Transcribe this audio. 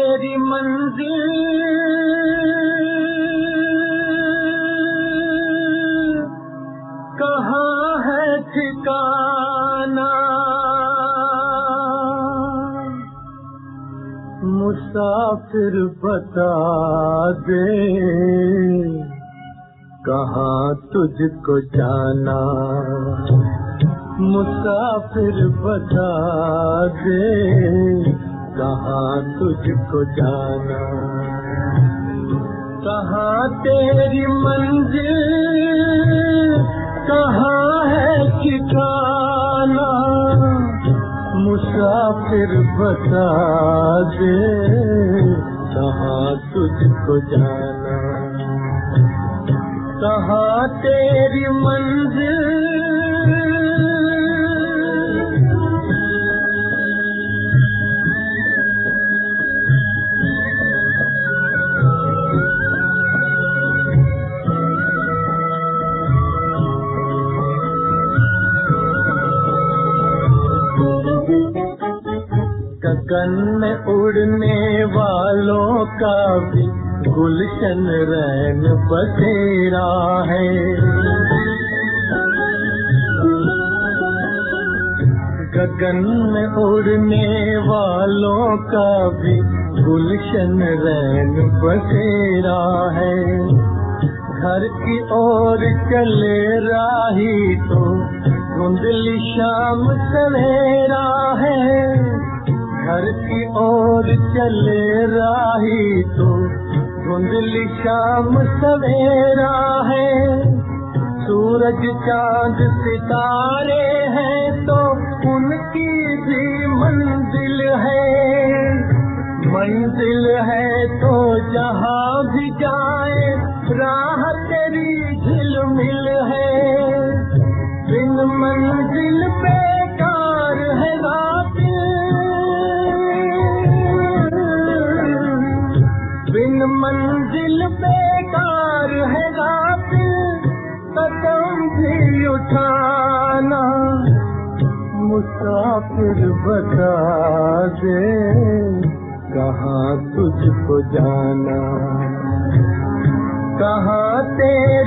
तेरी मंजिल कहाँ है ठिकाना, मुसाफिर बता दे कहाँ तुझको जाना, मुसाफिर बता दे कहाँ तुझको जाना। कहाँ तेरी मंजिल कहाँ है ठिकाना, मुसाफिर बता दे कहाँ तुझको जाना। कहाँ तेरी मंजिल गगन में उड़ने वालों का भी गुलशन रैन बसेरा है। गगन में उड़ने वालों का भी गुलशन रैन बसेरा है। घर की ओर चले राही तो धुंधली शाम सवेरा है। घर की ओर चले राही तो धुंधली शाम सवेरा है। सूरज चांद सितारे हैं तो उनकी भी मंजिल है। मंजिल है तो जहाँ भी जाए राह तेरी झिलमिल है। बिन मंजिल बेकार है गाफिल, बिन मंजिल बेकार है गाफिल, कदम भी उठाना। मुसाफिर बता दे कहाँ तुझको जाना। कहाँ तेरे